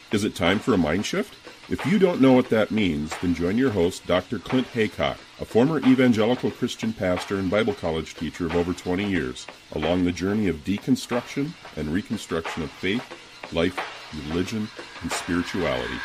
Is it time for a mind shift? If you don't know what that means, then join your host, Dr. Clint Haycock, a former evangelical Christian pastor and Bible college teacher of over 20 years, along the journey of deconstruction and reconstruction of faith, life, religion, and spirituality.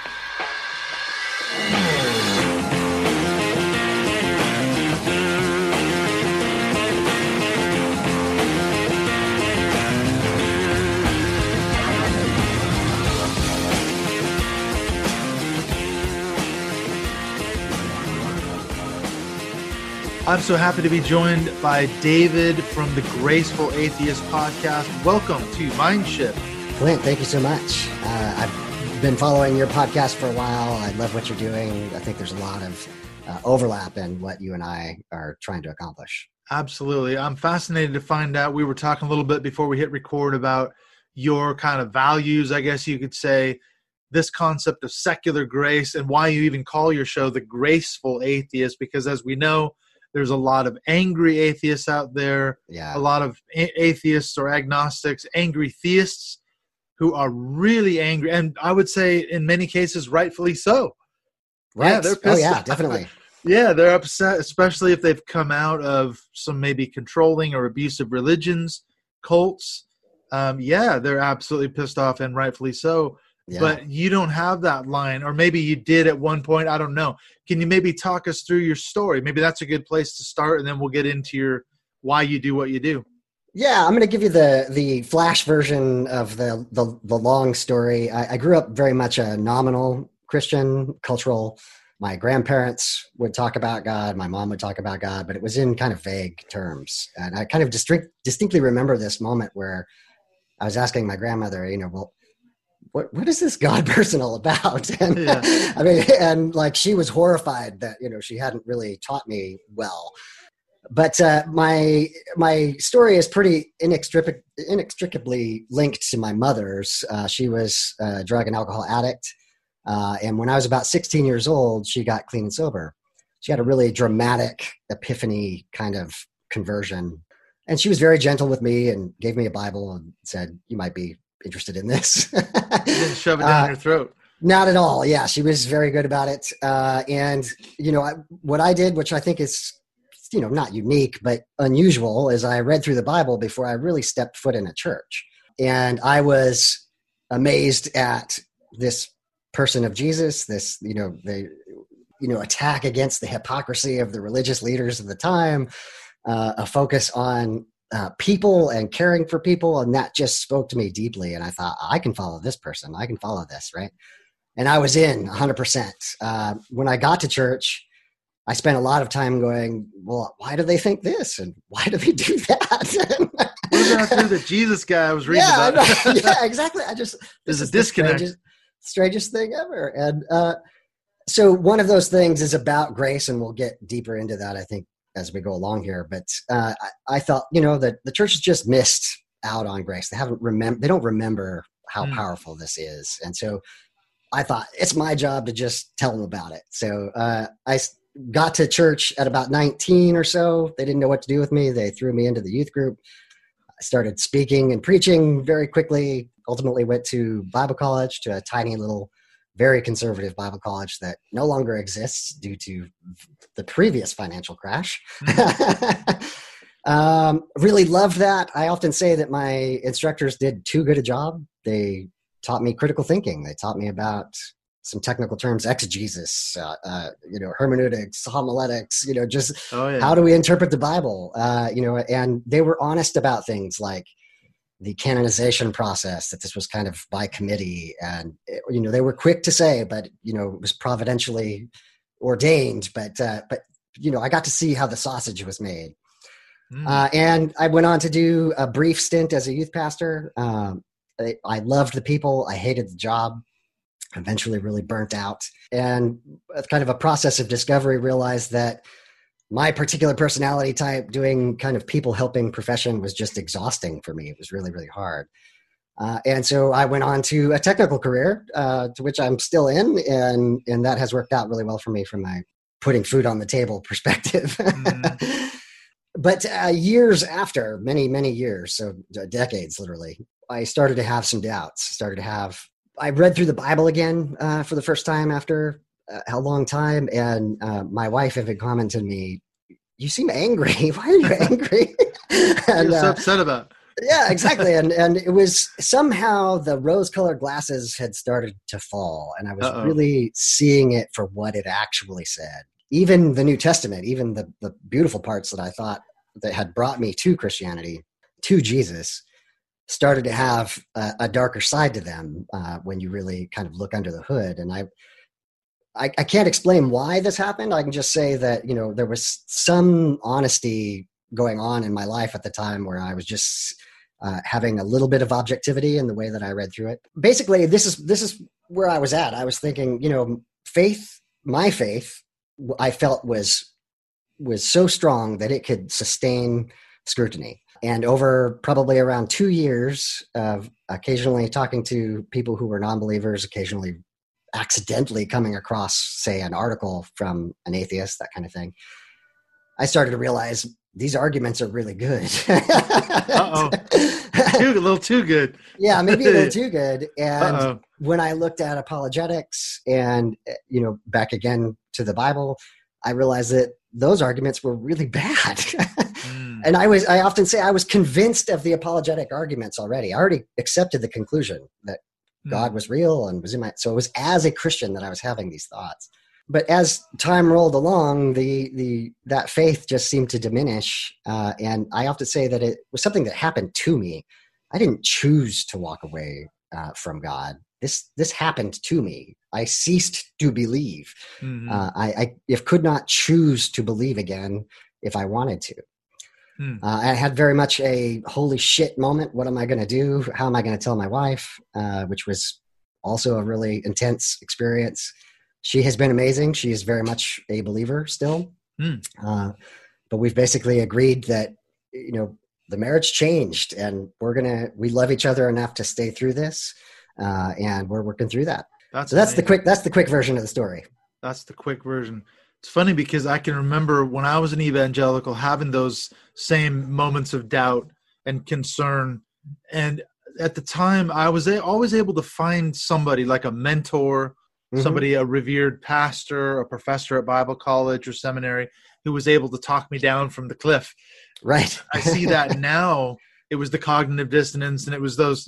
I'm so happy to be joined by David from the Graceful Atheist podcast. Welcome to Mind Shift. Clint, thank you so much. I've been following your podcast for a while. I love what you're doing. I think there's a lot of overlap in what you and I are trying to accomplish. Absolutely. I'm fascinated to find out. We were talking a little bit before we hit record about your kind of values, I guess you could say, this concept of secular grace and why you even call your show The Graceful Atheist, because as we know, there's a lot of angry atheists out there, a lot of atheists or agnostics, angry theists who are really angry. And I would say in many cases, rightfully so. Right. Yeah, they're pissed. Oh, yeah, definitely. Yeah, they're upset, especially if they've come out of some maybe controlling or abusive religions, cults. They're absolutely pissed off and rightfully so. Yeah. But you don't have that line, or maybe you did at one point. I don't know. Can you maybe talk us through your story? Maybe that's a good place to start, and then we'll get into your why you do what you do. Yeah, I'm going to give you the flash version of the long story. I grew up very much a nominal Christian, cultural. My grandparents would talk about God. My mom would talk about God, but it was in kind of vague terms. And I kind of distinctly remember this moment where I was asking my grandmother, what is this God person all about? And I mean, and like she was horrified that, she hadn't really taught me well. But my story is pretty inextricably linked to my mother's. She was a drug and alcohol addict. And when I was about 16 years old, she got clean and sober. She had a really dramatic epiphany kind of conversion. And she was very gentle with me and gave me a Bible and said, you might be interested in this. Didn't shove it down your throat. Not at all. Yeah, she was very good about it. What I did, which I think is, not unique, but unusual, is I read through the Bible before I really stepped foot in a church. And I was amazed at this person of Jesus, this, attack against the hypocrisy of the religious leaders of the time, a focus on people and caring for people. And that just spoke to me deeply. And I thought, I can follow this person. I can follow this. Right. And I was in 100%. When I got to church, I spent a lot of time going, well, why do they think this? And why do they do that? What about the Jesus guy I was reading about? Yeah, exactly. There's a disconnect. Strangest thing ever. And so one of those things is about grace, and we'll get deeper into that, I think, as we go along here. But I thought, that the church has just missed out on grace. They don't remember how powerful this is. And so I thought it's my job to just tell them about it. So I got to church at about 19 or so. They didn't know what to do with me. They threw me into the youth group. I started speaking and preaching very quickly, ultimately went to Bible college, to a tiny little, very conservative Bible college that no longer exists due to the previous financial crash. Really loved that. I often say that my instructors did too good a job. They taught me critical thinking. They taught me about some technical terms, exegesis, hermeneutics, homiletics, how do we interpret the Bible? And they were honest about things like the canonization process, that this was kind of by committee. And, they were quick to say, but, it was providentially ordained. But I got to see how the sausage was made. And I went on to do a brief stint as a youth pastor. I loved the people. I hated the job. Eventually really burnt out. And kind of a process of discovery, realized that my particular personality type, doing kind of people helping profession, was just exhausting for me. It was really, really hard. And so I went on to a technical career, to which I'm still in, and that has worked out really well for me from my putting food on the table perspective. Mm-hmm. But years after, many, many years, so decades literally, I started to have some doubts, I read through the Bible again for the first time after a long time, and my wife even commented to me, "You seem angry. Why are you angry?" And you're so upset about. Yeah, exactly. And it was somehow the rose-colored glasses had started to fall, and I was really seeing it for what it actually said. Even the New Testament, even the beautiful parts that I thought that had brought me to Christianity, to Jesus, started to have a darker side to them when you really kind of look under the hood. And I can't explain why this happened. I can just say that, there was some honesty going on in my life at the time where I was just having a little bit of objectivity in the way that I read through it. Basically, this is where I was at. I was thinking, my faith, I felt was so strong that it could sustain scrutiny. And over probably around 2 years of occasionally talking to people who were non-believers, occasionally accidentally coming across, say, an article from an atheist, that kind of thing, I started to realize these arguments are really good. A little too good. Yeah, maybe a little too good. And when I looked at apologetics and, back again to the Bible, I realized that those arguments were really bad. And I often say I was convinced of the apologetic arguments already. I already accepted the conclusion that God was real and was in my, so it was as a Christian that I was having these thoughts. But as time rolled along, that faith just seemed to diminish. And I often say that it was something that happened to me. I didn't choose to walk away from God. This happened to me. I ceased to believe. I could not choose to believe again if I wanted to. I had very much a holy shit moment. What am I going to do? How am I going to tell my wife? Which was also a really intense experience. She has been amazing. She is very much a believer still. But we've basically agreed that, the marriage changed and we love each other enough to stay through this. And we're working through that. That's the quick version of the story. That's the quick version. It's funny because I can remember when I was an evangelical having those same moments of doubt and concern. And at the time, I was always able to find somebody like a mentor, somebody, a revered pastor, a professor at Bible college or seminary who was able to talk me down from the cliff. Right. I see that now. It was the cognitive dissonance and it was those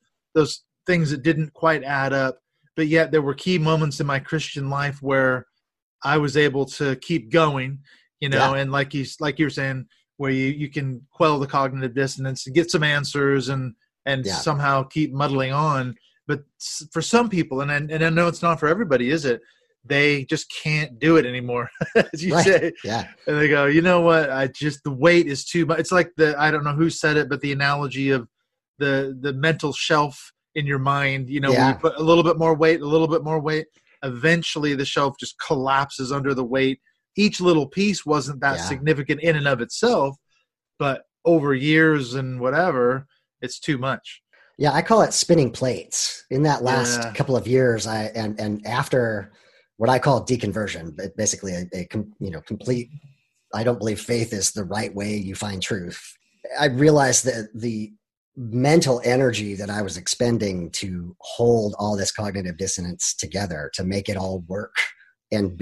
things that didn't quite add up. But yet there were key moments in my Christian life where I was able to keep going, and like you're saying, where you can quell the cognitive dissonance and get some answers and somehow keep muddling on. But for some people, and I know it's not for everybody, is it? They just can't do it anymore, as you say. Yeah. And they go, you know what? The weight is too much. It's like I don't know who said it, but the analogy of the mental shelf in your mind, you put a little bit more weight, eventually the shelf just collapses under the weight. Each little piece wasn't that significant in and of itself, but over years and whatever, it's too much. Yeah, I call it spinning plates. In that last couple of years, and after what I call deconversion, but basically a complete, I don't believe faith is the right way you find truth. I realized that the mental energy that I was expending to hold all this cognitive dissonance together, to make it all work and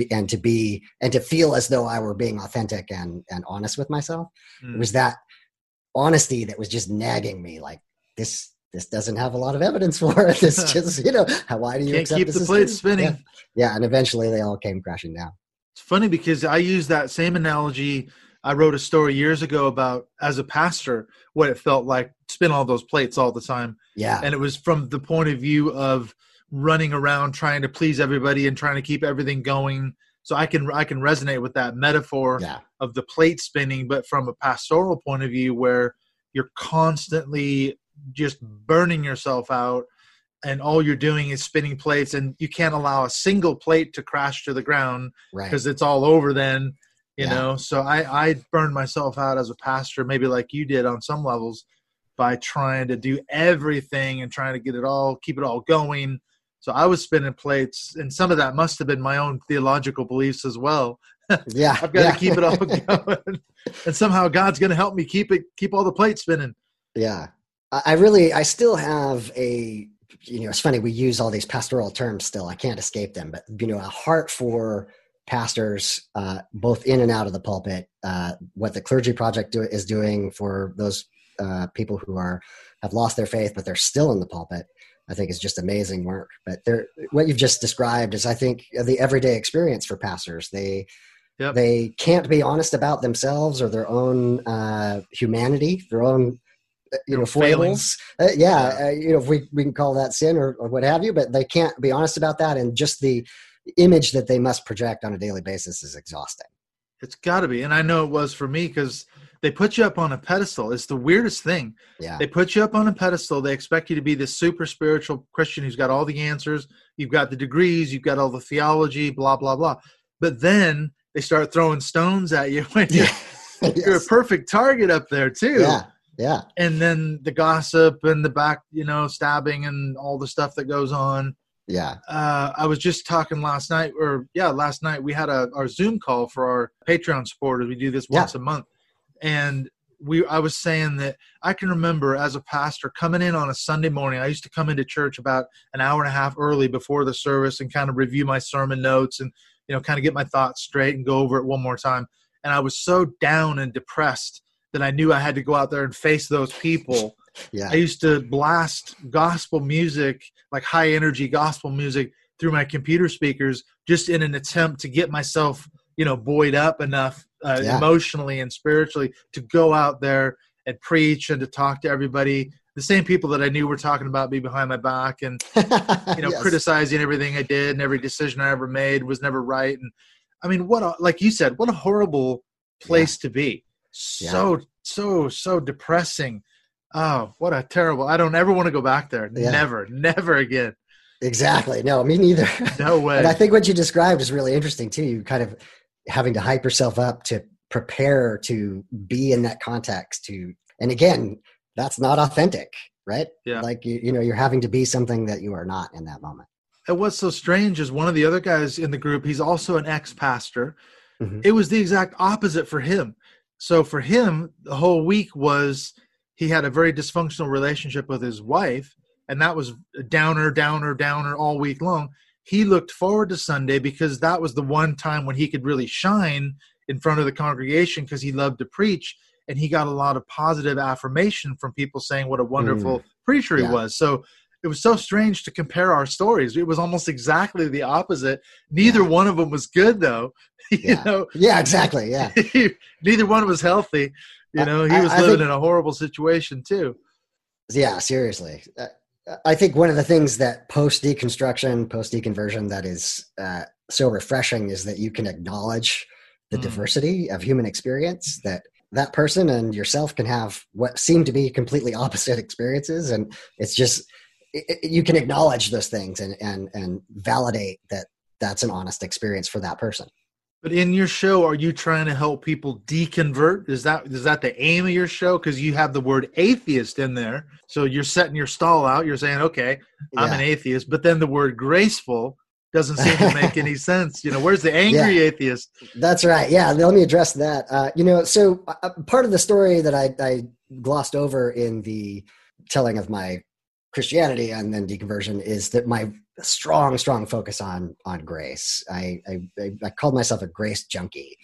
to feel as though I were being authentic and honest with myself. It was that honesty that was just nagging me, like this doesn't have a lot of evidence for it. It's just, why do you can't keep the plates spinning? Yeah. And eventually they all came crashing down. It's funny because I use that same analogy. I wrote a story years ago about, as a pastor, what it felt like to spin all those plates all the time. Yeah. And it was from the point of view of running around trying to please everybody and trying to keep everything going. So I can resonate with that metaphor of the plate spinning, but from a pastoral point of view where you're constantly just burning yourself out and all you're doing is spinning plates and you can't allow a single plate to crash to the ground because it's all over then. You know, so I burned myself out as a pastor, maybe like you did on some levels, by trying to do everything and trying to keep it all going. So I was spinning plates, and some of that must have been my own theological beliefs as well. Yeah. I've got to keep it all going. And somehow God's going to help me keep all the plates spinning. Yeah. I still have a it's funny, we use all these pastoral terms still. I can't escape them, but, a heart for pastors, both in and out of the pulpit, what the Clergy Project is doing for those people who have lost their faith, but they're still in the pulpit, I think is just amazing work. But what you've just described is, I think, the everyday experience for pastors. They can't be honest about themselves or their own humanity, their own foibles. If we can call that sin or what have you, but they can't be honest about that. And just the image that they must project on a daily basis is exhausting. It's got to be. And I know it was for me, because they put you up on a pedestal. It's the weirdest thing. Yeah. They put you up on a pedestal. They expect you to be this super spiritual Christian who's got all the answers. You've got the degrees. You've got all the theology, blah, blah, blah. But then they start throwing stones at you when you're a perfect target up there too. Yeah. Yeah. And then the gossip and the back, stabbing and all the stuff that goes on. Yeah. I was just talking last night we had our Zoom call for our Patreon supporters. We do this once a month. And I was saying that I can remember as a pastor coming in on a Sunday morning. I used to come into church about an hour and a half early before the service and kind of review my sermon notes and, kind of get my thoughts straight and go over it one more time. And I was so down and depressed that I knew I had to go out there and face those people. Yeah. I used to blast gospel music, like high energy gospel music, through my computer speakers, just in an attempt to get myself, buoyed up enough emotionally and spiritually to go out there and preach and to talk to everybody. The same people that I knew were talking about me behind my back and, criticizing everything I did, and every decision I ever made was never right. And I mean, like you said, what a horrible place to be. So depressing. Oh, what a terrible, I don't ever want to go back there. Yeah. Never again. Exactly. No, me neither. No way. And I think what you described is really interesting too. You kind of having to hype yourself up to prepare to be in that context and again, that's not authentic, right? Yeah. Like, you're having to be something that you are not in that moment. And what's so strange is one of the other guys in the group, he's also an ex-pastor. Mm-hmm. It was the exact opposite for him. So for him, the whole week he had a very dysfunctional relationship with his wife, and that was downer all week long. He looked forward to Sunday because that was the one time when he could really shine in front of the congregation, because he loved to preach, and he got a lot of positive affirmation from people saying what a wonderful preacher he was. So it was so strange to compare our stories. It was almost exactly the opposite. Neither one of them was good, though. Yeah, exactly. Yeah. Neither one was healthy. He was living in a horrible situation too. Yeah, seriously. I think one of the things that post-deconstruction, post-deconversion that is so refreshing is that you can acknowledge the diversity of human experience, that person and yourself can have what seem to be completely opposite experiences. And it's just, you can acknowledge those things and validate that that's an honest experience for that person. But in your show, are you trying to help people deconvert? Is that the aim of your show? Because you have the word atheist in there. So you're setting your stall out. You're saying, okay, I'm an atheist. But then the word graceful doesn't seem to make any sense. Where's the angry atheist? That's right. Yeah, let me address that. So part of the story that I glossed over in the telling of my Christianity and then deconversion is that my strong focus on grace. I called myself a grace junkie.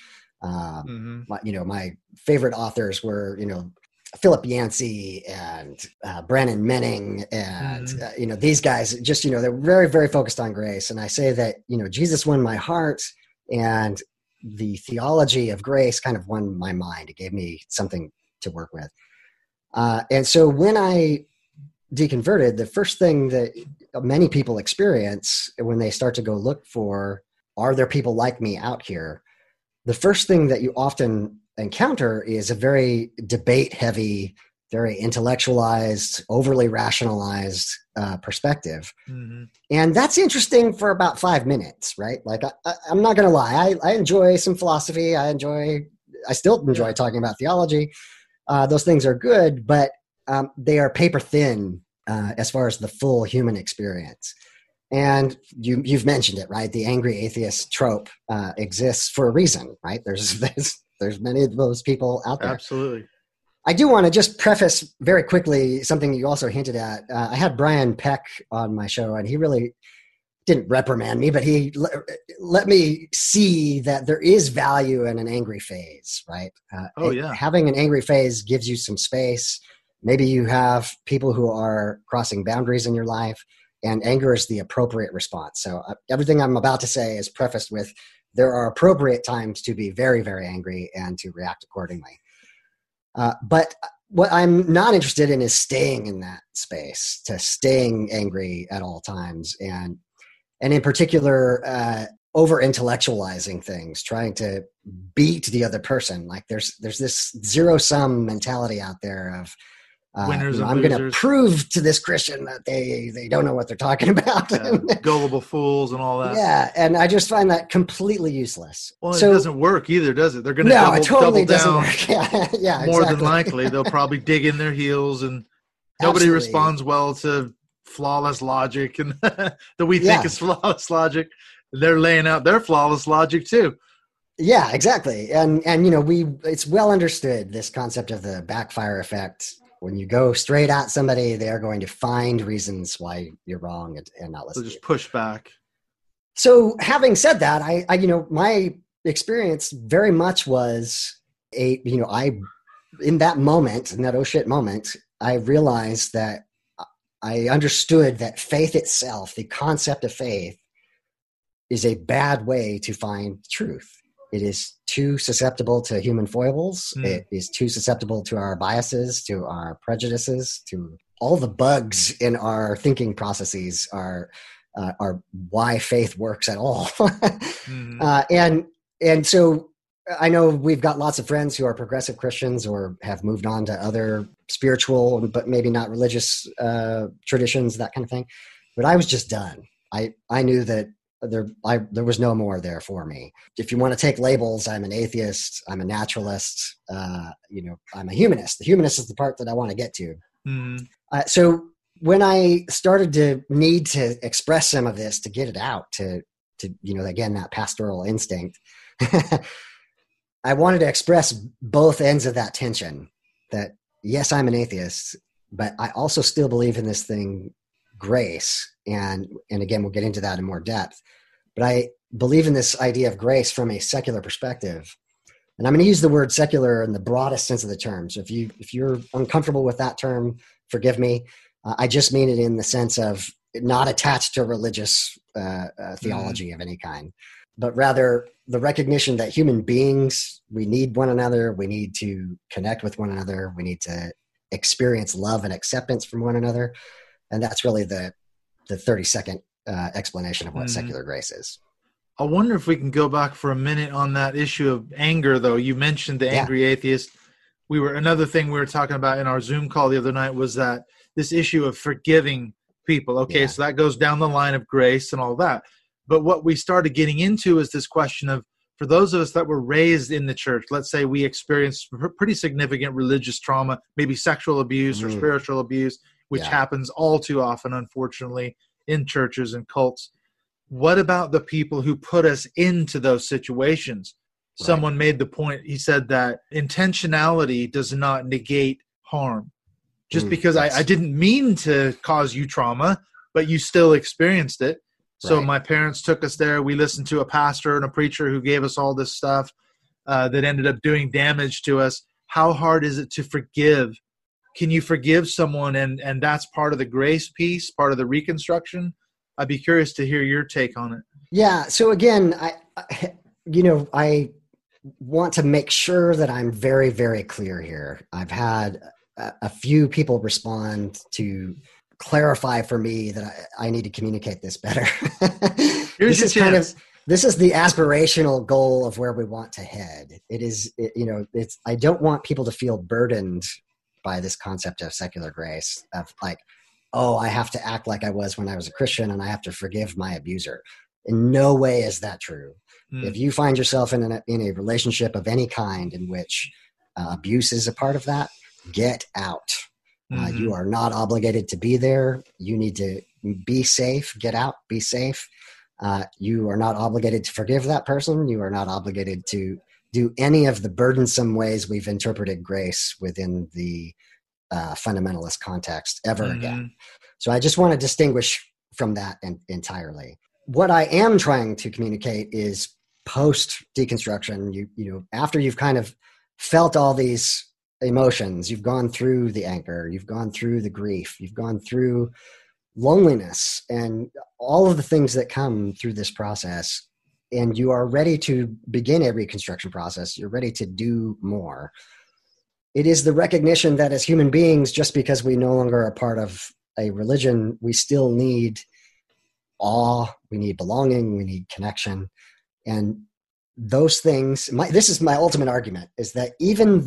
My favorite authors were, Philip Yancey and Brannon Menning and, these guys just, they're very, very focused on grace. And I say that, Jesus won my heart and the theology of grace kind of won my mind. It gave me something to work with. And so when I deconverted, the first thing that many people experience when they start to go look for, are there people like me out here? The first thing that you often encounter is a very debate-heavy, very intellectualized, overly rationalized perspective. Mm-hmm. And that's interesting for about 5 minutes, right? Like, I'm not going to lie. I enjoy some philosophy. I still enjoy talking about theology. Those things are good, but they are paper thin as far as the full human experience. And you've mentioned it, right? The angry atheist trope exists for a reason, right? There's many of those people out there. Absolutely. I do want to just preface very quickly something you also hinted at. I had Brian Peck on my show, and he really didn't reprimand me, but he let me see that there is value in an angry phase, right? Having an angry phase gives you some space. Maybe you have people who are crossing boundaries in your life, and anger is the appropriate response. So everything I'm about to say is prefaced with, there are appropriate times to be very, very angry and to react accordingly. But what I'm not interested in is staying in that space, to staying angry at all times. And in particular, over intellectualizing things, trying to beat the other person. Like there's this zero sum mentality out there of, winners and I'm losers. going to prove to this Christian that they don't know what they're talking about. Gullible fools and all that. Yeah, and I just find that completely useless. Well, it doesn't work either, does it? They're going to totally double down. Work. Yeah, more exactly. than likely. They'll probably dig in their heels, and nobody responds well to flawless logic and that we think is flawless logic. They're laying out their flawless logic too. Yeah, exactly. And it's well understood, this concept of the backfire effect. When you go straight at somebody, they are going to find reasons why you're wrong and not listen. So just push back. So having said that, I my experience very much was in that moment, in that oh shit moment, I realized that I understood that faith itself, the concept of faith, is a bad way to find truth. It is too susceptible to human foibles. It is too susceptible to our biases, to our prejudices, to all the bugs in our thinking processes are why faith works at all. And so I know we've got lots of friends who are progressive Christians or have moved on to other spiritual but maybe not religious traditions, that kind of thing. But I was just done. I knew that there was no more there for me. If you want to take labels, I'm an atheist, I'm a naturalist, I'm a humanist. The humanist is the part that I want to get to. So when I started to need to express some of this, to get it out, to again, that pastoral instinct, I wanted to express both ends of that tension, that yes, I'm an atheist, but I also still believe in this thing, grace. And again, we'll get into that in more depth. But I believe in this idea of grace from a secular perspective. And I'm going to use the word secular in the broadest sense of the term. So if you're uncomfortable with that term, forgive me. I just mean it in the sense of not attached to religious theology of any kind, but rather the recognition that human beings, we need one another. We need to connect with one another. We need to experience love and acceptance from one another. And that's really the 30-second explanation of what secular grace is. I wonder if we can go back for a minute on that issue of anger, though. You mentioned the angry atheist. Another thing we were talking about in our Zoom call the other night was that this issue of forgiving people. Okay, so that goes down the line of grace and all that. But what we started getting into is this question of, for those of us that were raised in the church, let's say we experienced pretty significant religious trauma, maybe sexual abuse or spiritual abuse, which happens all too often, unfortunately, in churches and cults. What about the people who put us into those situations? Right. Someone made the point, he said that intentionality does not negate harm. Just because I didn't mean to cause you trauma, but you still experienced it. So my parents took us there. We listened to a pastor and a preacher who gave us all this stuff that ended up doing damage to us. How hard is it to forgive? Can you forgive someone? And that's part of the grace piece, part of the reconstruction. I'd be curious to hear your take on it. Yeah. So again, I want to make sure that I'm very, very clear here. I've had a few people respond to clarify for me that I need to communicate this better. Here's your chance. This is the aspirational goal of where we want to head. I don't want people to feel burdened by this concept of secular grace, of like, oh, I have to act like I was when I was a Christian and I have to forgive my abuser. In no way is that true. If you find yourself in a relationship of any kind in which abuse is a part of that, get out. You are not obligated to be there. You need to be safe, get out, be safe. You are not obligated to forgive that person. You are not obligated to do any of the burdensome ways we've interpreted grace within the fundamentalist context ever again. So I just want to distinguish from that entirely. What I am trying to communicate is post deconstruction, you know, after you've kind of felt all these emotions, you've gone through the anger, you've gone through the grief, you've gone through loneliness and all of the things that come through this process, and you are ready to begin a reconstruction process, you're ready to do more. It is the recognition that as human beings, just because we no longer are part of a religion, we still need awe, we need belonging, we need connection. And those things, this is my ultimate argument, is that even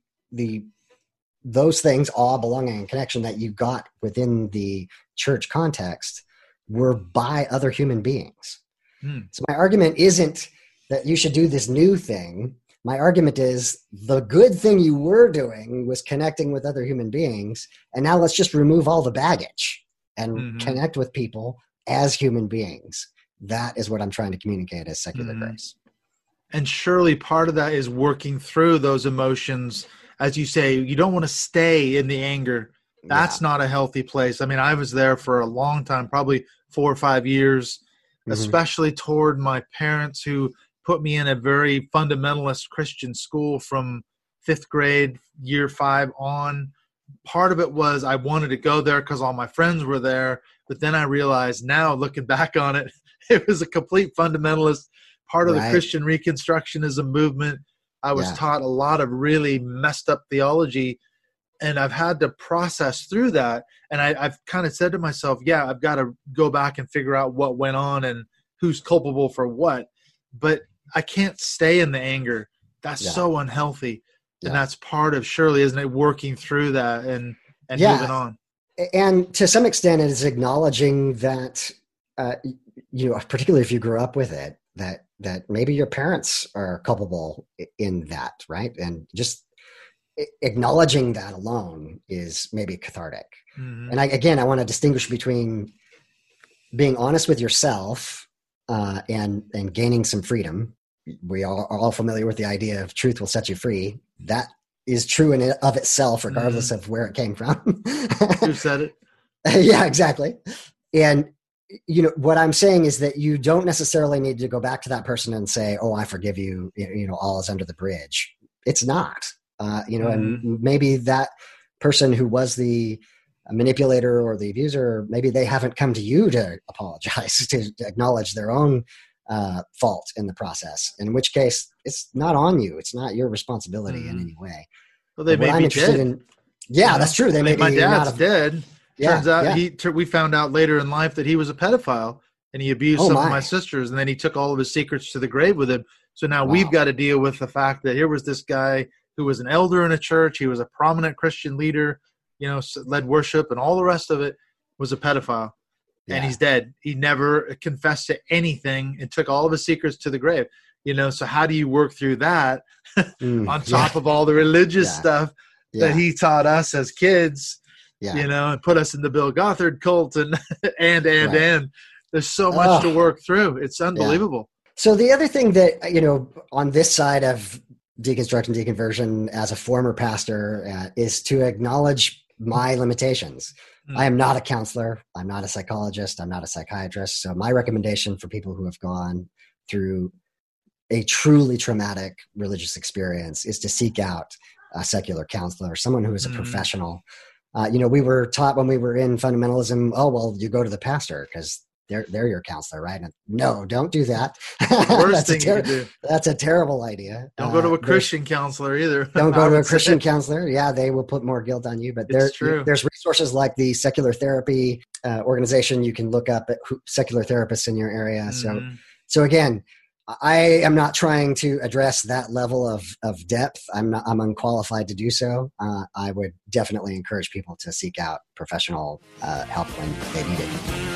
those things, awe, belonging, and connection that you got within the church context were by other human beings. So my argument isn't that you should do this new thing. My argument is the good thing you were doing was connecting with other human beings. And now let's just remove all the baggage and connect with people as human beings. That is what I'm trying to communicate as secular grace. And surely part of that is working through those emotions. As you say, you don't want to stay in the anger. That's not a healthy place. I mean, I was there for a long time, probably 4 or 5 years, especially toward my parents who put me in a very fundamentalist Christian school from 5th grade, year 5 on. Part of it was I wanted to go there because all my friends were there. But then I realized now, looking back on it, it was a complete fundamentalist part of the Christian Reconstructionism movement. I was taught a lot of really messed up theology, and I've had to process through that. And I've kind of said to myself, I've got to go back and figure out what went on and who's culpable for what. But I can't stay in the anger. That's so unhealthy. And that's part of, surely, isn't it, working through that and moving on. And to some extent, it is acknowledging that, you know, particularly if you grew up with it, that maybe your parents are culpable in that, right? And just acknowledging that alone is maybe cathartic. And I want to distinguish between being honest with yourself and gaining some freedom. We are all familiar with the idea of truth will set you free. That is true in of itself, regardless of where it came from. Who said it? Yeah, exactly. And, you know, what I'm saying is that you don't necessarily need to go back to that person and say, oh, I forgive you, you know, all is under the bridge. It's not, you know, and maybe that person who was the manipulator or the abuser, maybe they haven't come to you to apologize, to acknowledge their own fault in the process, in which case it's not on you. It's not your responsibility in any way. Well, they may be dead. That's true. They may my be dad's dead. Turns out we found out later in life that he was a pedophile and he abused some of my sisters, and then he took all of his secrets to the grave with him. So now we've got to deal with the fact that here was this guy who was an elder in a church. He was a prominent Christian leader, you know, led worship and all the rest of it, was a pedophile. And he's dead. He never confessed to anything and took all of his secrets to the grave. You know, so how do you work through that on top of all the religious stuff that he taught us as kids, you know, and put us in the Bill Gothard cult and there's so much to work through. It's unbelievable. So the other thing that, you know, on this side of deconstruction, deconversion as a former pastor is to acknowledge my limitations. I am not a counselor. I'm not a psychologist. I'm not a psychiatrist. So my recommendation for people who have gone through a truly traumatic religious experience is to seek out a secular counselor, someone who is a professional. You know, we were taught when we were in fundamentalism, oh, well, you go to the pastor because they're your counselor, right? And no, don't do that. Worst thing you can do. That's a terrible idea. Don't go to a Christian counselor either. Don't go to a Christian counselor. Yeah, they will put more guilt on you. But there's resources like the Secular Therapy organization. You can look up at secular therapists in your area. So again, I am not trying to address that level of depth. I'm unqualified to do so. I would definitely encourage people to seek out professional help when they need it.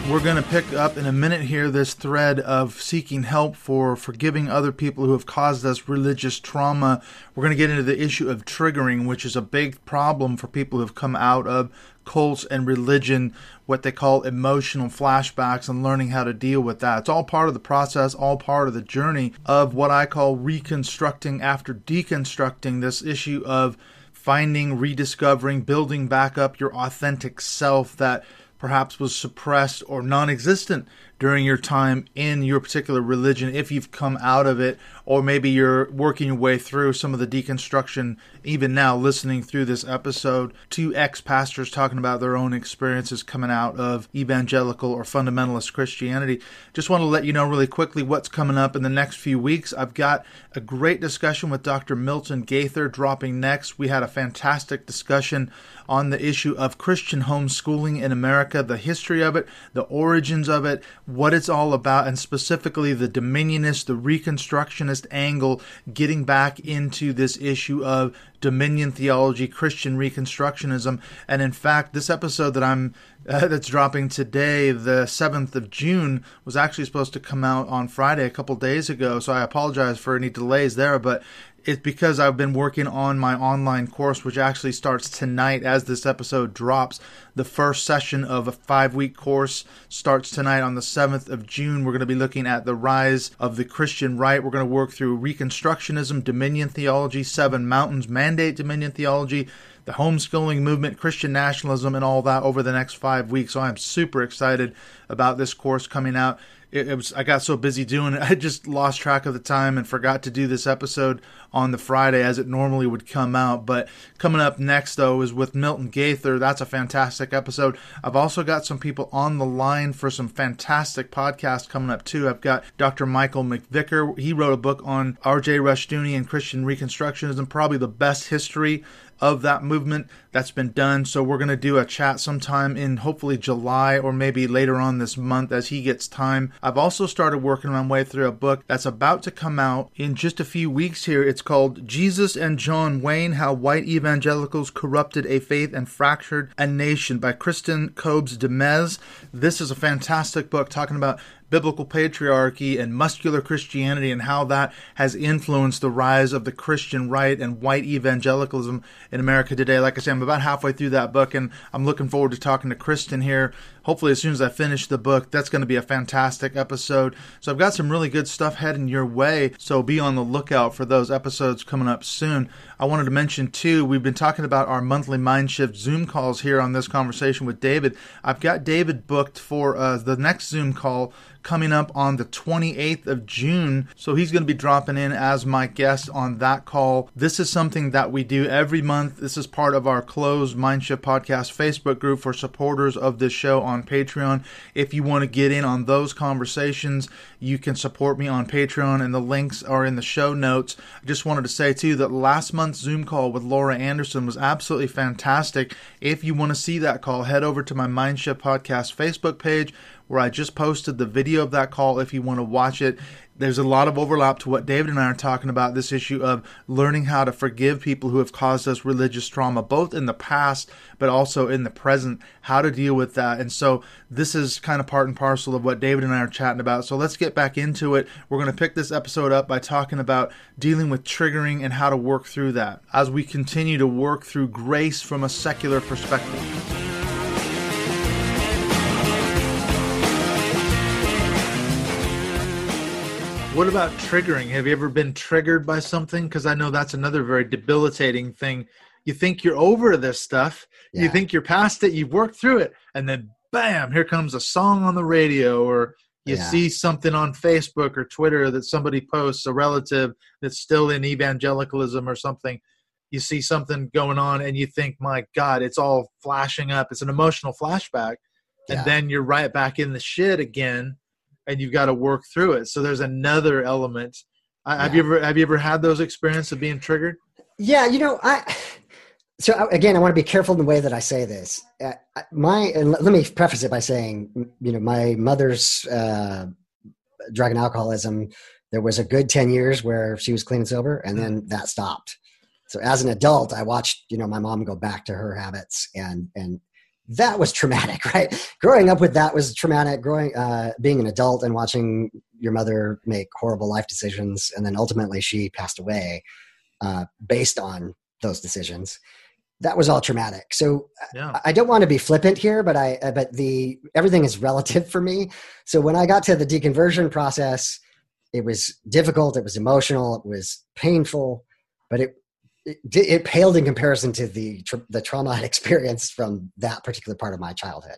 We're going to pick up in a minute here this thread of seeking help for forgiving other people who have caused us religious trauma. We're going to get into the issue of triggering, which is a big problem for people who have come out of cults and religion, what they call emotional flashbacks, and learning how to deal with that. It's all part of the process, all part of the journey of what I call reconstructing after deconstructing, this issue of finding, rediscovering, building back up your authentic self that perhaps was suppressed or non-existent during your time in your particular religion, if you've come out of it, or maybe you're working your way through some of the deconstruction, even now listening through this episode. 2 ex-pastors talking about their own experiences coming out of evangelical or fundamentalist Christianity. Just want to let you know really quickly what's coming up in the next few weeks. I've got a great discussion with Dr. Milton Gaither dropping next. We had a fantastic discussion on the issue of Christian homeschooling in America, the history of it, the origins of it, what it's all about, and specifically the dominionist, the reconstructionist angle, getting back into this issue of dominion theology, Christian reconstructionism. And in fact, this episode that I'm that's dropping today, the 7th of June, was actually supposed to come out on Friday a couple days ago, so I apologize for any delays there, but it's because I've been working on my online course, which actually starts tonight as this episode drops. The first session of a 5-week course starts tonight on the 7th of June. We're going to be looking at the rise of the Christian right. We're going to work through Reconstructionism, Dominion Theology, 7 Mountains Mandate Dominion Theology, the homeschooling movement, Christian nationalism, and all that over the next 5 weeks. So I'm super excited about this course coming out. I got so busy doing it, I just lost track of the time and forgot to do this episode on the Friday as it normally would come out. But coming up next, though, is with Milton Gaither. That's a fantastic episode. I've also got some people on the line for some fantastic podcasts coming up, too. I've got Dr. Michael McVicker. He wrote a book on R.J. Rushdoony and Christian Reconstructionism, probably the best history of that movement that's been done. So we're going to do a chat sometime in hopefully July or maybe later on this month as he gets time. I've also started working my way through a book that's about to come out in just a few weeks here. It's called Jesus and John Wayne, How White Evangelicals Corrupted a Faith and Fractured a Nation by Kristen Kobes Demez. This is a fantastic book talking about biblical patriarchy and muscular Christianity and how that has influenced the rise of the Christian right and white evangelicalism in America today. Like I said, I'm about halfway through that book, and I'm looking forward to talking to Kristen here. Hopefully, as soon as I finish the book, that's going to be a fantastic episode. So I've got some really good stuff heading your way, so be on the lookout for those episodes coming up soon. I wanted to mention, too, we've been talking about our monthly Mindshift Zoom calls here on this conversation with David. I've got David booked for the next Zoom call coming up on the 28th of June. So he's going to be dropping in as my guest on that call. This is something that we do every month. This is part of our closed Mindshift Podcast Facebook group for supporters of this show on Patreon. If you want to get in on those conversations, you can support me on Patreon, and the links are in the show notes. I just wanted to say, too, that last month's Zoom call with Laura Anderson was absolutely fantastic. If you want to see that call, head over to my Mindshift Podcast Facebook page, where I just posted the video of that call if you want to watch it. There's a lot of overlap to what David and I are talking about, this issue of learning how to forgive people who have caused us religious trauma, both in the past but also in the present, how to deal with that. And so this is kind of part and parcel of what David and I are chatting about. So let's get back into it. We're going to pick this episode up by talking about dealing with triggering and how to work through that as we continue to work through grace from a secular perspective. What about triggering? Have you ever been triggered by something? Because I know that's another very debilitating thing. You think you're over this stuff. Yeah. You think you're past it. You've worked through it. And then, bam, here comes a song on the radio, or you see something on Facebook or Twitter that somebody posts, a relative that's still in evangelicalism or something. You see something going on and you think, my God, it's all flashing up. It's an emotional flashback. And then you're right back in the shit again. And you've got to work through it. So there's another element. Have you ever had those experiences of being triggered? Yeah, so again, I want to be careful in the way that I say this. And let me preface it by saying, my mother's drug and alcoholism, there was a good 10 years where she was clean and sober, and then that stopped. So as an adult, I watched, my mom go back to her habits, and that was traumatic, right? Growing up with that was traumatic. Being an adult and watching your mother make horrible life decisions, and then ultimately she passed away based on those decisions. That was all traumatic. So yeah. I don't want to be flippant here, but everything is relative for me. So when I got to the deconversion process, it was difficult. It was emotional. It was painful, but it paled in comparison to the trauma I'd experienced from that particular part of my childhood.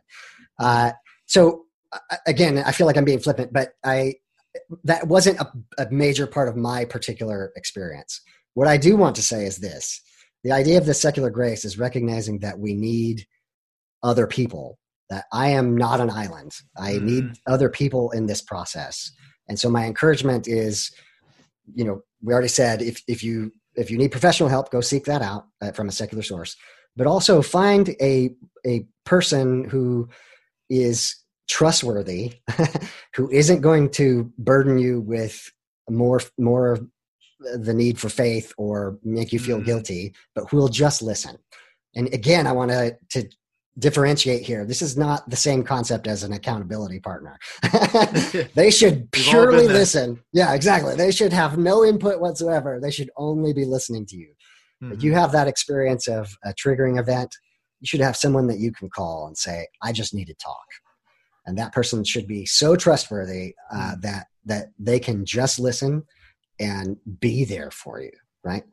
So again, I feel like I'm being flippant, but that wasn't a major part of my particular experience. What I do want to say is this: the idea of the secular grace is recognizing that we need other people, that I am not an island. I need other people in this process. And so my encouragement is, we already said, if you need professional help, go seek that out from a secular source, but also find a person who is trustworthy, who isn't going to burden you with more the need for faith or make you feel guilty, but who will just listen. And again, I want to differentiate here. This is not the same concept as an accountability partner. They should purely listen. Yeah, exactly. They should have no input whatsoever. They should only be listening to you. If you have that experience of a triggering event, you should have someone that you can call and say, I just need to talk. And that person should be so trustworthy that they can just listen and be there for you, right?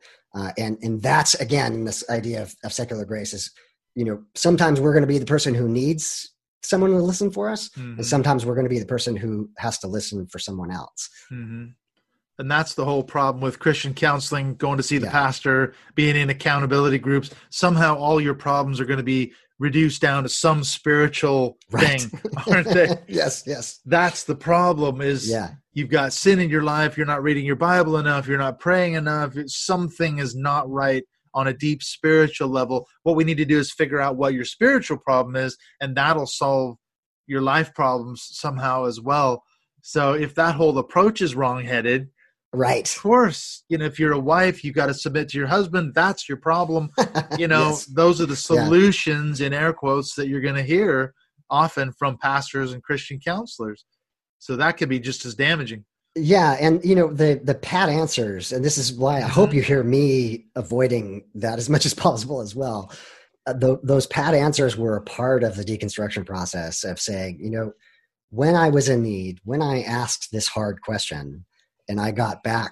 And that's, again, this idea of secular grace is, sometimes we're going to be the person who needs someone to listen for us, and sometimes we're going to be the person who has to listen for someone else. And that's the whole problem with Christian counseling, going to see the pastor, being in accountability groups. Somehow all your problems are going to be reduced down to some spiritual thing, aren't they? Yes. That's the problem is you've got sin in your life. You're not reading your Bible enough. You're not praying enough. Something is not right on a deep spiritual level. What we need to do is figure out what your spiritual problem is, and that'll solve your life problems somehow as well. So if that whole approach is wrong-headed, right, of course, if you're a wife, you've got to submit to your husband. That's your problem. Those are the solutions in air quotes that you're going to hear often from pastors and Christian counselors. So that could be just as damaging. Yeah. And, the pat answers, and this is why I hope you hear me avoiding that as much as possible as well. Those pat answers were a part of the deconstruction process of saying, when I was in need, when I asked this hard question and I got back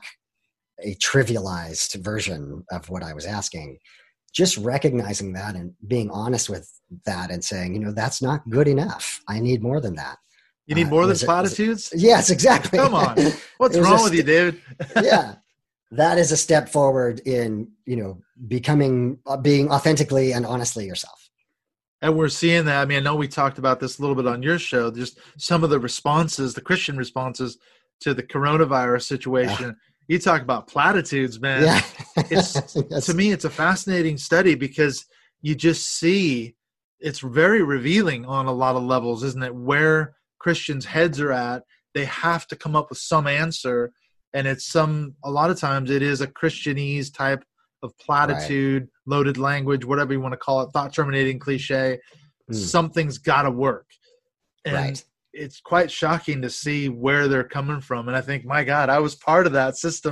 a trivialized version of what I was asking, just recognizing that and being honest with that and saying, that's not good enough. I need more than that. You need more than platitudes? Yes, exactly. Come on. What's wrong with you, David? Yeah. That is a step forward in, being authentically and honestly yourself. And we're seeing that. I mean, I know we talked about this a little bit on your show, just some of the responses, the Christian responses to the coronavirus situation. You talk about platitudes, man. Yeah. To me, it's a fascinating study because you just see it's very revealing on a lot of levels, isn't it? Where Christians' heads are at, they have to come up with some answer, and a lot of times it is a Christianese type of platitude, loaded language, whatever you want to call it, thought terminating cliche. Something's got to work, and it's quite shocking to see where they're coming from. And I think, my God, I was part of that system.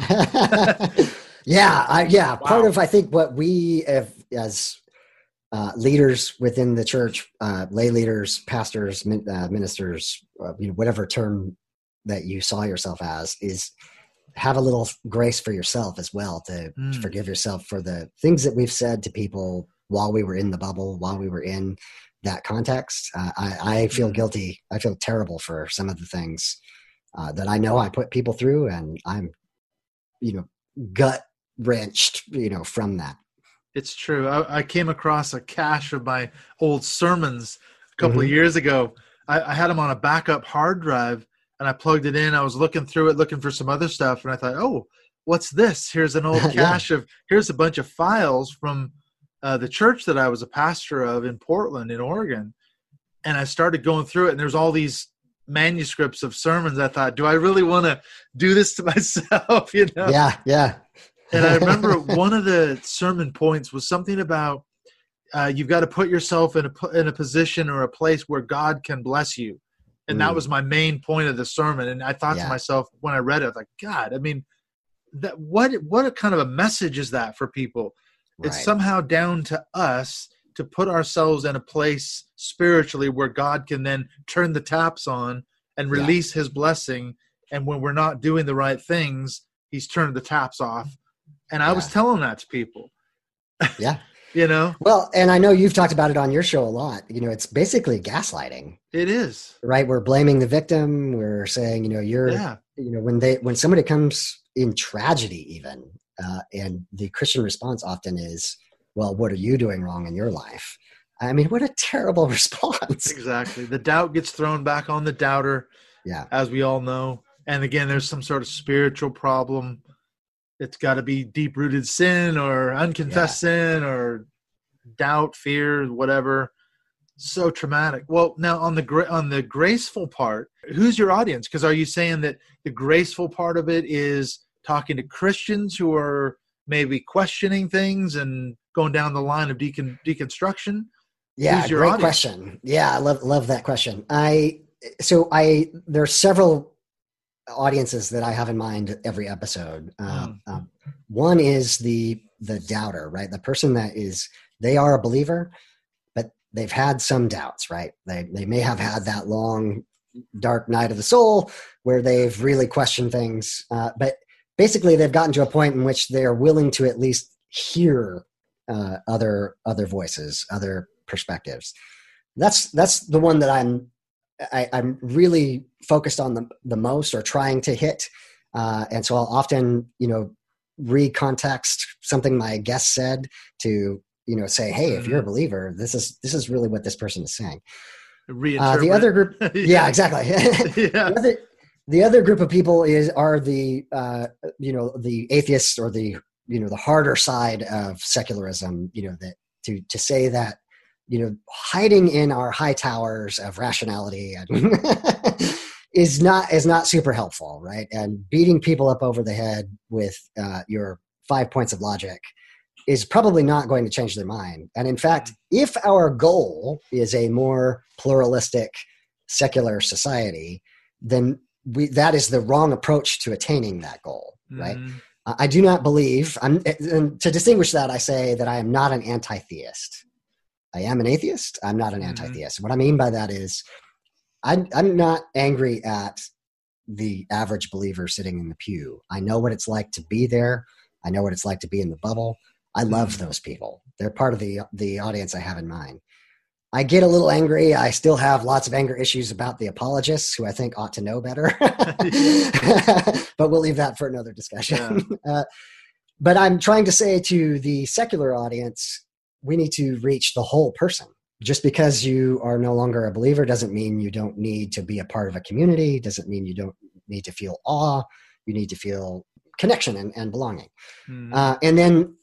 Wow. Part of, I think, what we have as leaders within the church, lay leaders, pastors, ministers, whatever term that you saw yourself as, is have a little grace for yourself as well, to forgive yourself for the things that we've said to people while we were in the bubble, while we were in that context. I feel guilty. I feel terrible for some of the things that I know I put people through, and I'm, gut wrenched, from that. It's true. I came across a cache of my old sermons a couple of years ago. I had them on a backup hard drive, and I plugged it in. I was looking through it, looking for some other stuff, and I thought, oh, what's this? Here's an old cache here's a bunch of files from the church that I was a pastor of in Portland, in Oregon. And I started going through it, and there's all these manuscripts of sermons. I thought, do I really want to do this to myself? Yeah. And I remember one of the sermon points was something about you've got to put yourself in a position or a place where God can bless you. And that was my main point of the sermon. And I thought to myself when I read it, I was like, God, I mean, that what a kind of a message is that for people? Right. It's somehow down to us to put ourselves in a place spiritually where God can then turn the taps on and release his blessing. And when we're not doing the right things, he's turned the taps off. And I was telling that to people. Yeah. You know? Well, and I know you've talked about it on your show a lot. You know, it's basically gaslighting. It is. Right? We're blaming the victim. We're saying, you know, you know, when somebody comes in tragedy even, and the Christian response often is, well, what are you doing wrong in your life? I mean, what a terrible response. Exactly. The doubt gets thrown back on the doubter, as we all know. And again, there's some sort of spiritual problem. It's got to be deep-rooted sin or unconfessed sin or doubt, fear, whatever. So traumatic. Well, now on the graceful part, who's your audience? Because are you saying that the graceful part of it is talking to Christians who are maybe questioning things and going down the line of deconstruction? Yeah, who's your great audience? question. Yeah, I love that question. There are several audiences that I have in mind every episode. One is the doubter, right? The person they are a believer, but they've had some doubts, right? They may have had that long, dark night of the soul where they've really questioned things. But basically they've gotten to a point in which they are willing to at least hear other voices, other perspectives. That's the one that I'm really focused on the most, or trying to hit. And so I'll often, you know, recontext something my guest said to, you know, say, hey, if you're a believer, this is really what this person is saying. The other group, exactly. The other group of people are the the atheists, or the, you know, the harder side of secularism, you know, that to say that, you know, hiding in our high towers of rationality is not super helpful, right? And beating people up over the head with your 5 points of logic is probably not going to change their mind. And in fact, if our goal is a more pluralistic, secular society, then that is the wrong approach to attaining that goal, right? I do not believe, and to distinguish that, I say that I am not an anti-theist. I am an atheist. I'm not an anti-theist. What I mean by that is I'm not angry at the average believer sitting in the pew. I know what it's like to be there. I know what it's like to be in the bubble. I love those people. They're part of the audience I have in mind. I get a little angry. I still have lots of anger issues about the apologists, who I think ought to know better. But we'll leave that for another discussion. But I'm trying to say to the secular audience, we need to reach the whole person. Just because you are no longer a believer doesn't mean you don't need to be a part of a community, doesn't mean you don't need to feel awe. You need to feel connection and belonging. And then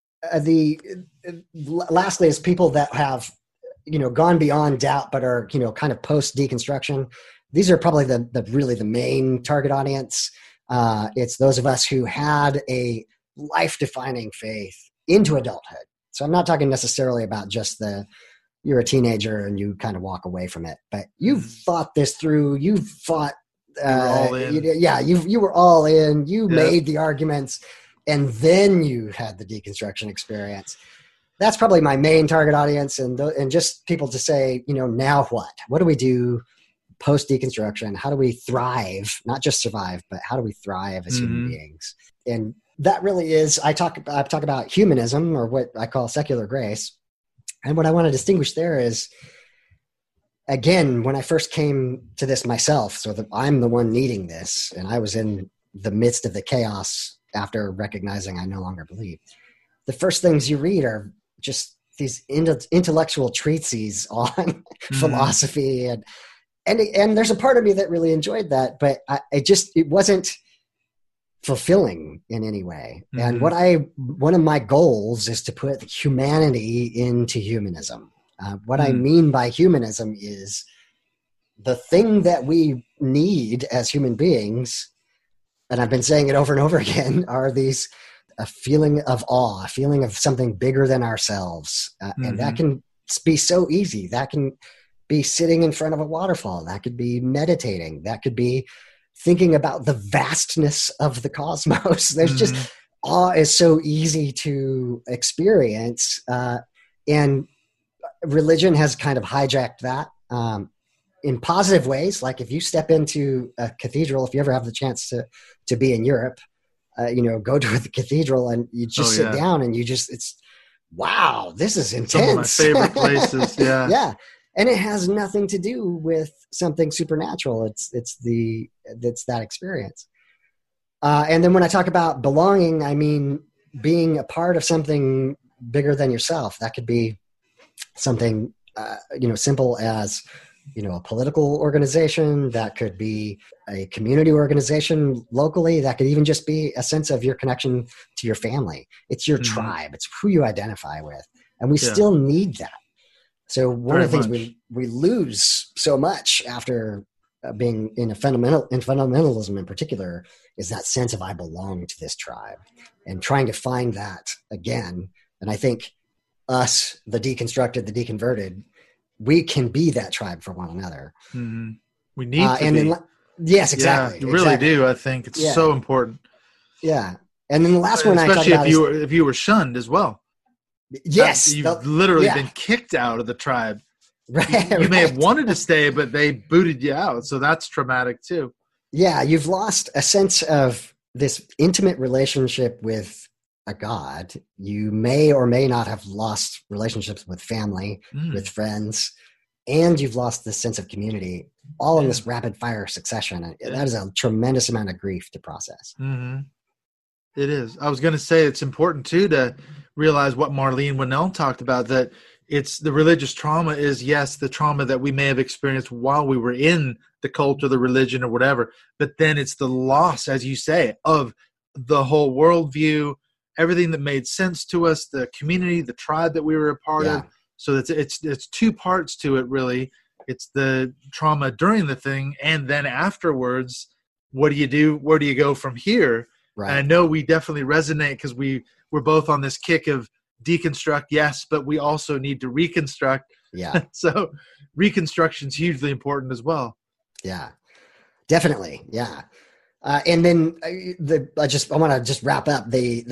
lastly is people that have, you know, gone beyond doubt, but are, you know, kind of post deconstruction. These are probably the main target audience. It's those of us who had a life-defining faith into adulthood. So I'm not talking necessarily about just you're a teenager and you kind of walk away from it, but you've thought this through. You've fought. You were all in. You made the arguments, and then you had the deconstruction experience. That's probably my main target audience, and just people to say, you know, now what? What do we do post deconstruction? How do we thrive? Not just survive, but how do we thrive as human beings? And that really is, I talk about humanism, or what I call secular grace. And what I want to distinguish there is, again, when I first came to this myself, so that I'm the one needing this, and I was in the midst of the chaos after recognizing I no longer believe. The first things you read are just these intellectual treatises on philosophy, and there's a part of me that really enjoyed that, but it wasn't fulfilling in any way. And one of my goals is to put humanity into humanism. What I mean by humanism is the thing that we need as human beings, and I've been saying it over and over again, are these a feeling of awe, a feeling of something bigger than ourselves. And that can be so easy. That can be sitting in front of a waterfall. That could be meditating. That could be thinking about the vastness of the cosmos. There's just awe is so easy to experience. And religion has kind of hijacked that in positive ways. Like if you step into a cathedral, if you ever have the chance to be in Europe, go to the cathedral and you just sit down and it's, wow, this is intense. Some of my favorite places. Yeah. Yeah. And it has nothing to do with something supernatural. It's that experience. And then when I talk about belonging, I mean, being a part of something bigger than yourself. That could be something, simple as, a political organization. That could be a community organization locally. That could even just be a sense of your connection to your family. It's your tribe. It's who you identify with. And we still need that. So one of the things we lose so much after being in fundamentalism in particular is that sense of I belong to this tribe, and trying to find that again. And I think us, the deconstructed, the deconverted, we can be that tribe for one another. Mm-hmm. We need to be. Yes, exactly. Yeah, you really do. I think it's so important. Yeah. And then the last one especially if you were shunned as well. Yes. You've literally been kicked out of the tribe. Right. You may have wanted to stay, but they booted you out. So that's traumatic too. Yeah. You've lost a sense of this intimate relationship with a God. You may or may not have lost relationships with family, with friends, and you've lost this sense of community, all in this rapid fire succession. That is a tremendous amount of grief to process. Mm-hmm. It is. I was going to say it's important too to realize what Marlene Winell talked about, that it's the religious trauma is, yes, the trauma that we may have experienced while we were in the cult or the religion or whatever, but then it's the loss, as you say, of the whole worldview, everything that made sense to us, the community, the tribe that we were a part of. So it's two parts to it, really. It's the trauma during the thing, and then afterwards, what do you do? Where do you go from here? Right. And I know we definitely resonate because we're both on this kick of deconstruct, yes, but we also need to reconstruct. Yeah. So reconstruction is hugely important as well. Yeah, definitely. Yeah. And then I want to just wrap up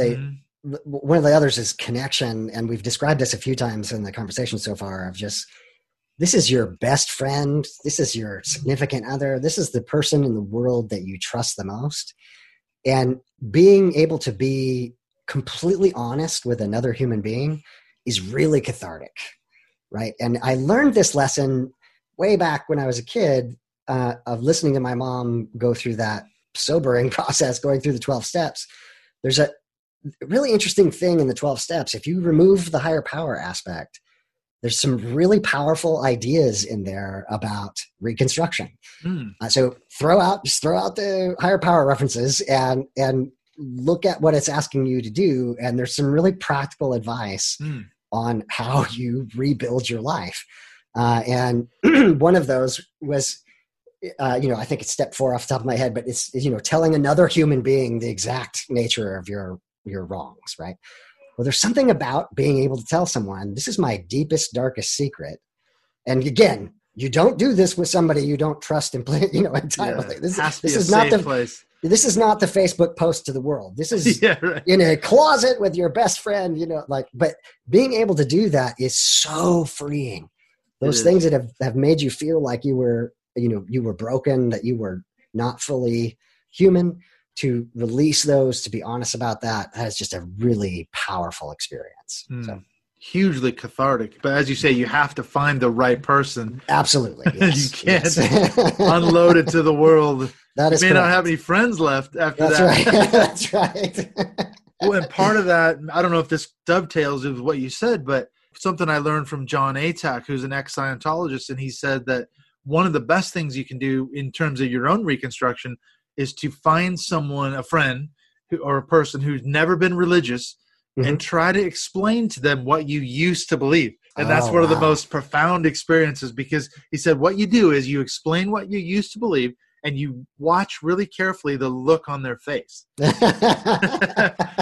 one of the others is connection. And we've described this a few times in the conversation so far of just, this is your best friend. This is your significant other. This is the person in the world that you trust the most. And being able to be completely honest with another human being is really cathartic, right? And I learned this lesson way back when I was a kid of listening to my mom go through that sobering process, going through the 12 steps. There's a really interesting thing in the 12 steps. If you remove the higher power aspect, there's some really powerful ideas in there about reconstruction. So throw out the higher power references and look at what it's asking you to do. And there's some really practical advice on how you rebuild your life. And one of those was, I think it's step 4 off the top of my head, but it's, telling another human being the exact nature of your wrongs, right? Well, there's something about being able to tell someone, this is my deepest, darkest secret. And again, you don't do this with somebody you don't trust entirely. Yeah, this is not the place. This is not the Facebook post to the world. This is in a closet with your best friend, but being able to do that is so freeing. Those things that have made you feel like you were broken, that you were not fully human, to release those, to be honest about that is just a really powerful experience. So. Hugely cathartic. But as you say, you have to find the right person. Absolutely. Yes. You can't unload it to the world. That is you may not have any friends left after that. Right. That's right. Well, and part of that, I don't know if this dovetails with what you said, but something I learned from John Atack, who's an ex-Scientologist, and he said that one of the best things you can do in terms of your own reconstruction is to find someone, a friend or a person who's never been religious, and try to explain to them what you used to believe. And that's one of the most profound experiences, because he said what you do is you explain what you used to believe and you watch really carefully the look on their face.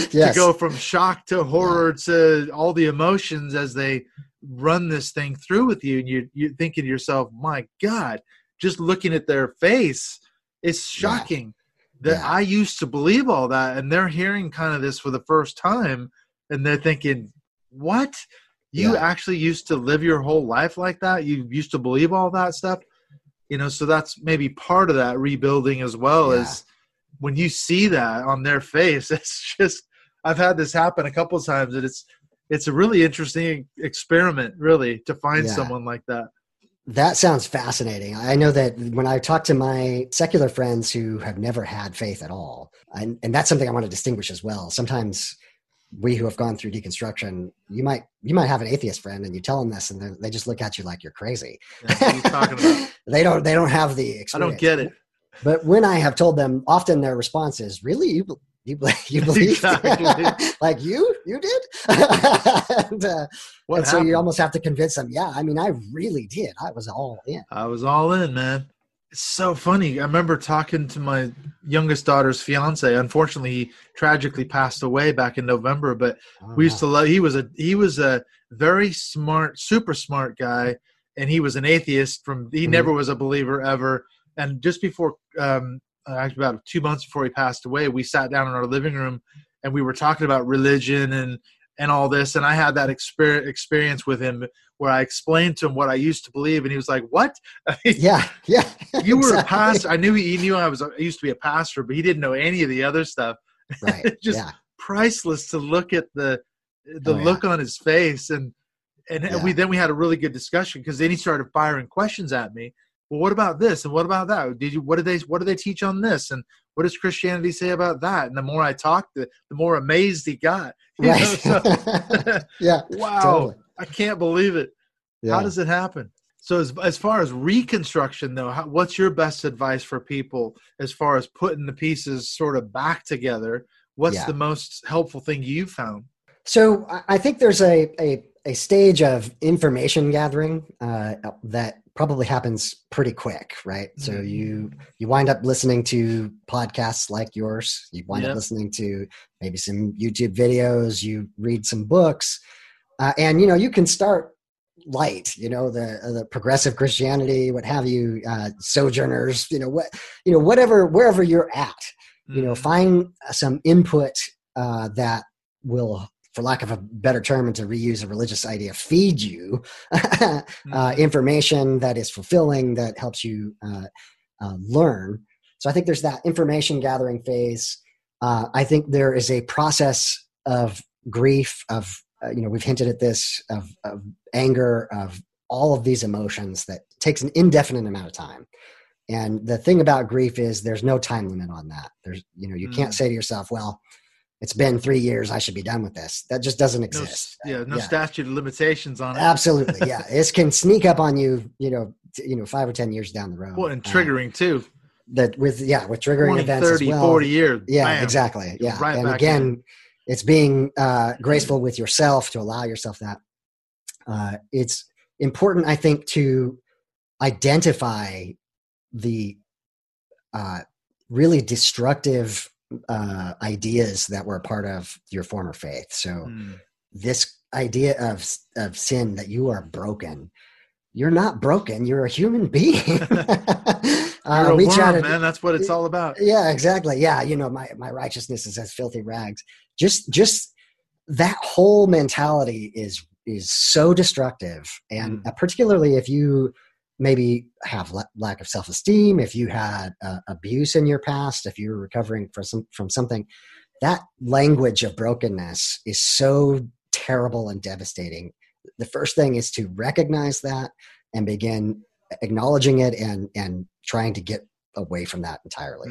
to go from shock to horror to all the emotions as they run this thing through with you. And you're thinking to yourself, my God, just looking at their face, it's shocking that I used to believe all that. And they're hearing kind of this for the first time. And they're thinking, what? You actually used to live your whole life like that? You used to believe all that stuff? So that's maybe part of that rebuilding as well, is when you see that on their face. It's just, I've had this happen a couple of times, and it's a really interesting experiment, really, to find someone like that. That sounds fascinating. I know that when I talk to my secular friends who have never had faith at all, and that's something I want to distinguish as well. Sometimes we who have gone through deconstruction, you might have an atheist friend and you tell them this and they just look at you like you're crazy. That's what you're talking about. They don't have the experience. I don't get it. But when I have told them, often their response is, really? You believe? Exactly. Like you did? and so you almost have to convince them. Yeah, I mean, I really did. I was all in. I was all in, man. It's so funny. I remember talking to my youngest daughter's fiance. Unfortunately, he tragically passed away back in November. But we used to love. He was a very smart, super smart guy, and he was an atheist. He never was a believer ever. And just before, actually about 2 months before he passed away, we sat down in our living room and we were talking about religion and all this. And I had that experience with him where I explained to him what I used to believe, and he was like, "What? Yeah. You were a pastor." I knew he knew I used to be a pastor, but he didn't know any of the other stuff. Right. Just priceless to look at the look on his face, and we had a really good discussion, because then he started firing questions at me. Well, what about this and what about that? What do they teach on this, and what does Christianity say about that? And the more I talked, the more amazed he got. Right. Wow. Totally. I can't believe it. Yeah. How does it happen? So as far as reconstruction, though, what's your best advice for people as far as putting the pieces sort of back together? What's the most helpful thing you found? So I think there's a stage of information gathering that probably happens pretty quick, right? So you wind up listening to podcasts like yours. You wind up listening to maybe some YouTube videos. You read some books, and you can start light. The progressive Christianity, what have you, Sojourners. Whatever, wherever you're at. Find some input that will, for lack of a better term, and to reuse a religious idea, feed you information that is fulfilling, that helps you learn. So I think there's that information gathering phase. I think there is a process of grief, of, we've hinted at this, of anger, of all of these emotions that takes an indefinite amount of time. And the thing about grief is there's no time limit on that. There's, you can't say to yourself, well, it's been 3 years, I should be done with this. That just doesn't exist. No statute of limitations on it. Absolutely, yeah. It can sneak up on you, 5 or 10 years down the road. Well, and triggering too. That with triggering 20, events 30, as well. 40 years. Yeah, bam, exactly. Yeah, right. And again, it's being graceful with yourself to allow yourself that. It's important, I think, to identify the really destructive ideas that were a part of your former faith. So this idea of sin, that you are broken. You're not broken. You're a human being. You're a worm, man. That's what it's all about. Yeah, exactly. Yeah. My righteousness is as filthy rags. Just that whole mentality is so destructive. And particularly if you maybe have lack of self-esteem, if you had abuse in your past, if you're recovering from something, that language of brokenness is so terrible and devastating. The first thing is to recognize that and begin acknowledging it and trying to get away from that entirely.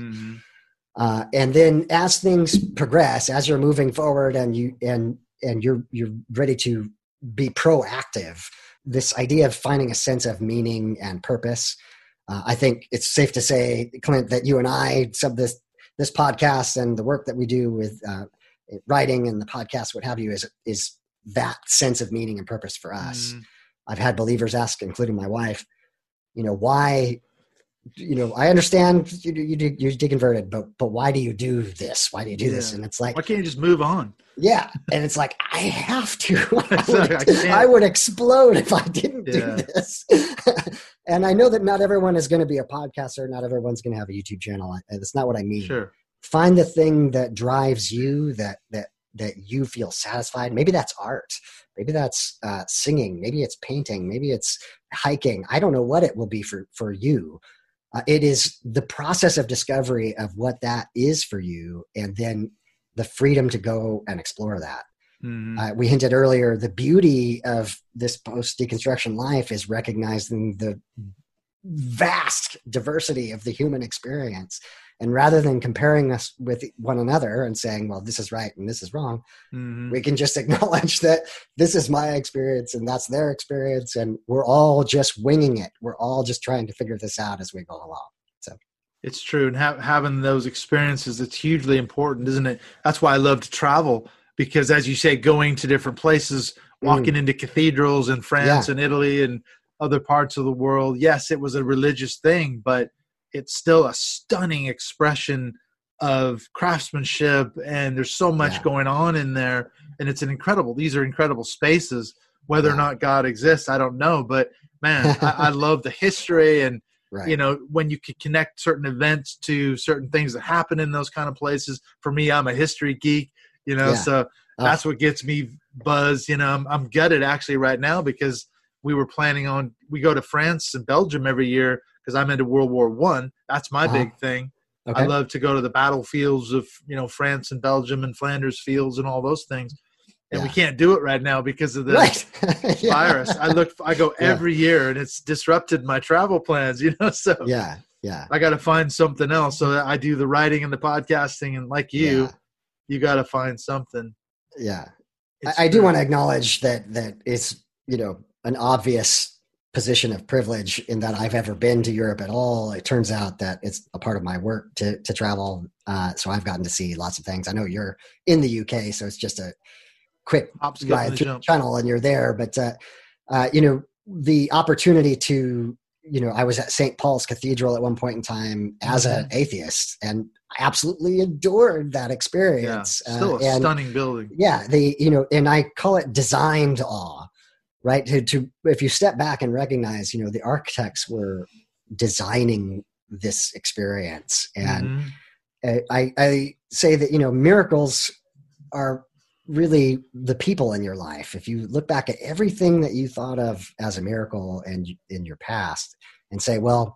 And then as things progress, as you're moving forward and you're ready to be proactive, this idea of finding a sense of meaning and purpose. I think it's safe to say, Clint, that you and I, this podcast and the work that we do with writing and the podcast, what have you, is that sense of meaning and purpose for us. I've had believers ask, including my wife, why I understand you're deconverted, but why do you do this? Why do you do this? And it's like, why can't you just move on? Yeah. And it's like, I have to. Exactly. I would explode if I didn't do this. And I know that not everyone is going to be a podcaster. Not everyone's going to have a YouTube channel. That's not what I mean. Sure. Find the thing that drives you, that you feel satisfied. Maybe that's art. Maybe that's singing. Maybe it's painting. Maybe it's hiking. I don't know what it will be for you. It is the process of discovery of what that is for you, and then the freedom to go and explore that. Mm-hmm. We hinted earlier, the beauty of this post-deconstruction life is recognizing the vast diversity of the human experience. And rather than comparing us with one another and saying, well, this is right and this is wrong, we can just acknowledge that this is my experience and that's their experience. And we're all just winging it. We're all just trying to figure this out as we go along. So it's true. And having those experiences, it's hugely important, isn't it? That's why I love to travel, because as you say, going to different places, walking into cathedrals in France and Italy and other parts of the world. Yes, it was a religious thing, but it's still a stunning expression of craftsmanship, and there's so much going on in there, and these are incredible spaces. Whether or not God exists, I don't know, but man, I love the history, and when you can connect certain events to certain things that happen in those kind of places. For me, I'm a history geek, so that's what gets me buzzed. I'm gutted actually right now, because we were planning we go to France and Belgium every year, because I'm into World War I. That's my big thing. Okay. I love to go to the battlefields of, France and Belgium and Flanders fields and all those things. And we can't do it right now because of the virus. I go every year, and it's disrupted my travel plans, so I got to find something else. So I do the writing and the podcasting, and like you got to find something. Yeah. I do want to acknowledge that it's, an obvious position of privilege in that I've ever been to Europe at all. It turns out that it's a part of my work to travel. So I've gotten to see lots of things. I know you're in the UK, so it's just a quick ride through the channel and you're there. But, the opportunity to, I was at St. Paul's Cathedral at one point in time as an atheist, and I absolutely adored that experience. Yeah, still a stunning building. Yeah. And I call it designed awe. Right. To if you step back and recognize, the architects were designing this experience. And I say that, miracles are really the people in your life. If you look back at everything that you thought of as a miracle and in your past and say, well,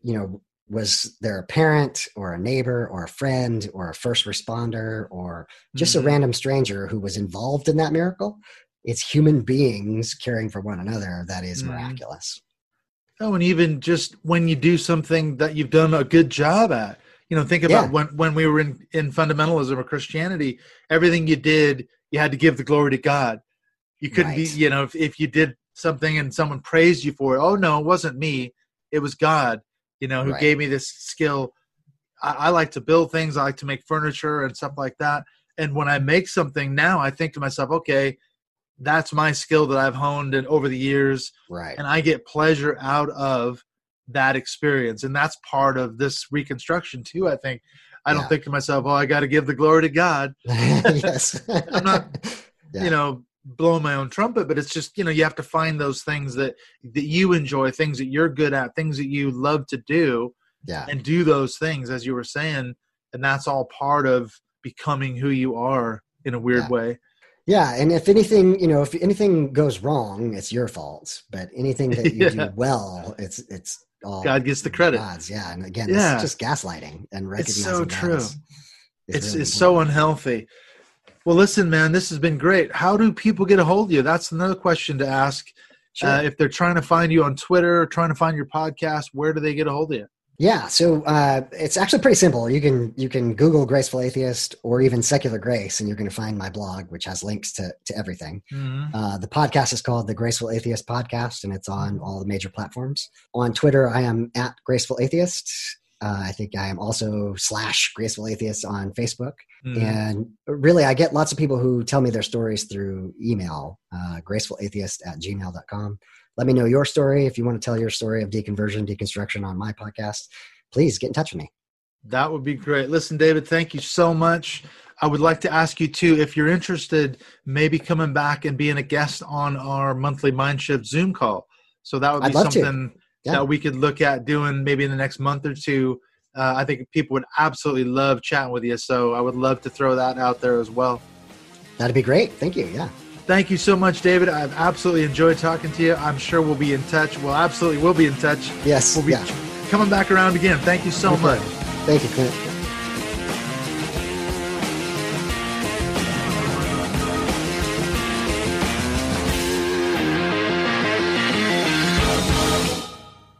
was there a parent or a neighbor or a friend or a first responder or just a random stranger who was involved in that miracle? It's human beings caring for one another that is miraculous. Oh, and even just when you do something that you've done a good job at, think about when we were in fundamentalism or Christianity, everything you did, you had to give the glory to God. You couldn't be, if you did something and someone praised you for it, oh no, it wasn't me. It was God, who gave me this skill. I like to build things. I like to make furniture and stuff like that. And when I make something now, I think to myself, okay, that's my skill that I've honed over the years. Right. And I get pleasure out of that experience. And that's part of this reconstruction too, I think. I don't think to myself, I got to give the glory to God. Yes. I'm not, blowing my own trumpet, but it's just, you have to find those things that you enjoy, things that you're good at, things that you love to do, and do those things, as you were saying. And that's all part of becoming who you are in a weird way. Yeah, and if anything goes wrong, it's your fault. But anything that you do well, it's all God gets the credit. God's, and again, it's just gaslighting and recognizing. It's so true. It's really so unhealthy. Well, listen, man, this has been great. How do people get a hold of you? That's another question to ask. Sure. If they're trying to find you on Twitter or trying to find your podcast, where do they get a hold of you? Yeah, so it's actually pretty simple. You can Google Graceful Atheist or even Secular Grace, and you're going to find my blog, which has links to everything. The podcast is called the Graceful Atheist Podcast, and it's on all the major platforms. On Twitter, I am at Graceful Atheist. I think I am also /Graceful Atheist on Facebook. Mhm. And really, I get lots of people who tell me their stories through email, gracefulatheist@gmail.com. Let me know your story. If you want to tell your story of deconversion, deconstruction on my podcast, please get in touch with me. That would be great. Listen, David, thank you so much. I would like to ask you too, if you're interested, maybe coming back and being a guest on our monthly Mindshift Zoom call. So that would be I'd love something Yeah. that we could look at doing maybe in the next month or two. I think people would absolutely love chatting with you. So I would love to throw that out there as well. That'd be great. Thank you. Yeah. Thank you so much, David. I've absolutely enjoyed talking to you. I'm sure we'll be in touch. Well, absolutely, we'll be in touch. Yes. We'll be coming back around again. Thank you so much. Thank you, Clint.